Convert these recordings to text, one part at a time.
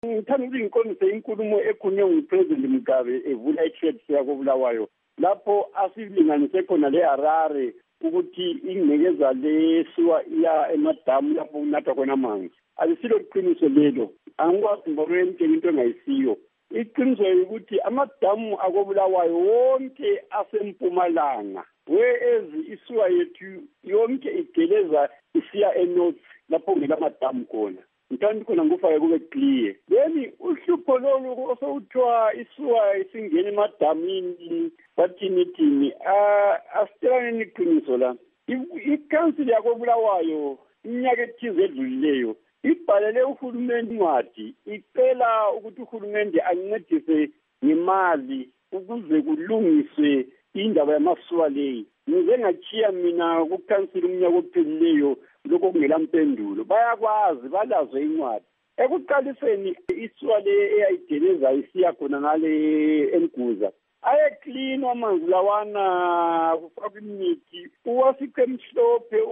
Ngithanda ukuthi ngiqondise inkulumo ekhulunywe nguPresident Mugabe evula i-trade fair koBulawayo lapho asilinganise khona leHarare ukuthi ingcekeza lesiwa iya emadamu lapho kunathwa khona amanzi. Alisilo iqiniso lelo. Angikwazi ngibonentshela into engayisiyo. Iqiniso ukuthi amadamu akoBulawayo wonke asempumalanga whereas isiwa yethu yonke igeleza isiya enorth lapho ngelamadamu khona. Ngithanda khona ngufake kube clear. Then uhlupho lolu osewuthiwa isiwa isingena emadamini bathini asitelane iqiniso la. I-council yakoBulawayo iminyaka ethize edlulileyo ibhalele uhulumeni incwadi icela ukuthi uhulumeni ancedise ngemali ukuze kulungiswe indaba yamasiwa leyi. Ngize ngachiya mina ku-council umnyaka ophelileyo lokho kungelampendulo. Bayakwazi balazo incwadi. Ekuqaliseni isiwa le eyayigeleza isiya khona ngale eMguza ayeclean amanzi lawana kufakwa imithi uwasiqe emhlophe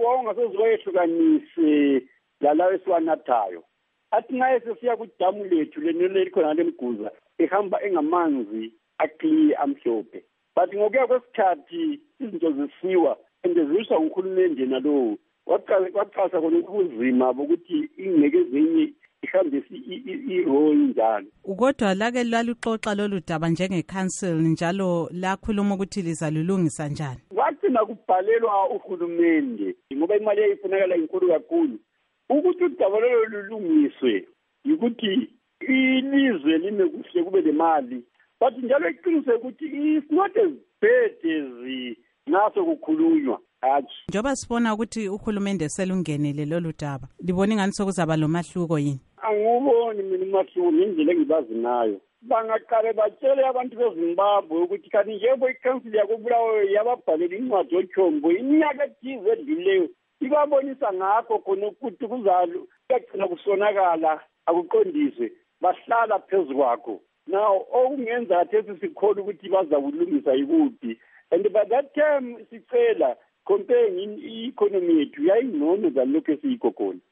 wawngasezwayehlukanise lalawo esiwanathayo. Athi naye sesiya kudamu lethu leneli khona leMguza ehamba engamanzi aclean amhlophe. But ngokuya kwesikhathi izinto zisiwa endeziswa nguhulumende nalowo waqhaza khona ubuzima bokuthi ingcekeza enye ihambe i-roll njalo. Kodwa lake laluxoxa lolu daba njenge-council njalo lakhuluma ukuthi lizalulungisa njani? Kwagcina kubhalelwa uhulumende ngoba imali eyayifunakala inkulu kakhulu ukuthi udaba lolo lulungiswe ukuthi ilizwe lime kuhle kube lemali. But njalo iqiniso ukuthi it's not as bad as naso kukhulunywa. Njoba sibona ukuthi uhulumende selungenele lolu daba, libona ingani sokuzaba lomahluko yini? Anguboni mina umahluko ngendlela engibazi nayo. Bangaqale batshele abantu beZimbabwe ukuthi kanti njengoba i-council yakoBulawayo yababhalela incwadi yoThombo iminyaka ethize edlulileyo ibabonisa ngakho khona ukuthi kuyagcina kusonakala akuqondiswe bahlala phezu kwakho. Now okungenza kathesi sikholwa ukuthi baza kulungisa yikuphi, and by that time sicela comparing i-economy yethu yayingcono than lokhu esiyikho khona.